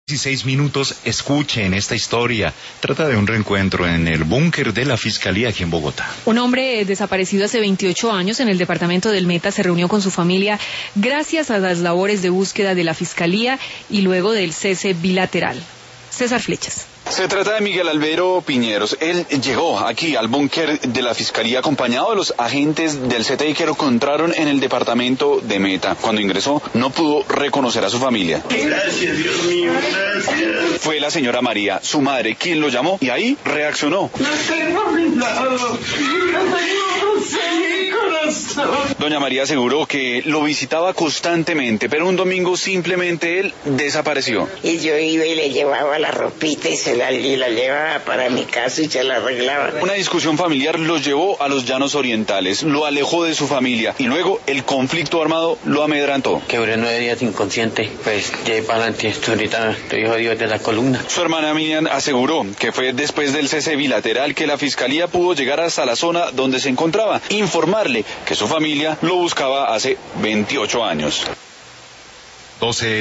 16 minutos, escuchen esta historia. Trata de un reencuentro en el búnker de la Fiscalía aquí en Bogotá. Un hombre desaparecido hace 28 años en el departamento del Meta se reunió con su familia gracias a las labores de búsqueda de la Fiscalía y luego del cese bilateral. César Flechas. Se trata de Miguel Alvero Piñeros. Él llegó aquí al búnker de la Fiscalía acompañado de los agentes del CTI que lo encontraron en el departamento de Meta. Cuando ingresó no pudo reconocer a su familia. Gracias, Dios mío, gracias. Fue la señora María, su madre, quien lo llamó y ahí reaccionó. No tengo a mi lado. No tengo mi corazón. Doña María aseguró que lo visitaba constantemente, pero un domingo simplemente él desapareció. Y yo iba y le llevaba la ropita y la llevaba para mi casa y se la arreglaba. Una discusión familiar los llevó a los Llanos Orientales, lo alejó de su familia y luego el conflicto armado lo amedrantó. Que duré 9 días inconsciente, pues ya para adelante, ahorita estoy jodido de la columna. Su hermana Miriam aseguró que fue después del cese bilateral que la Fiscalía pudo llegar hasta la zona donde se encontraba, informarle que su familia lo buscaba hace 28 años. 12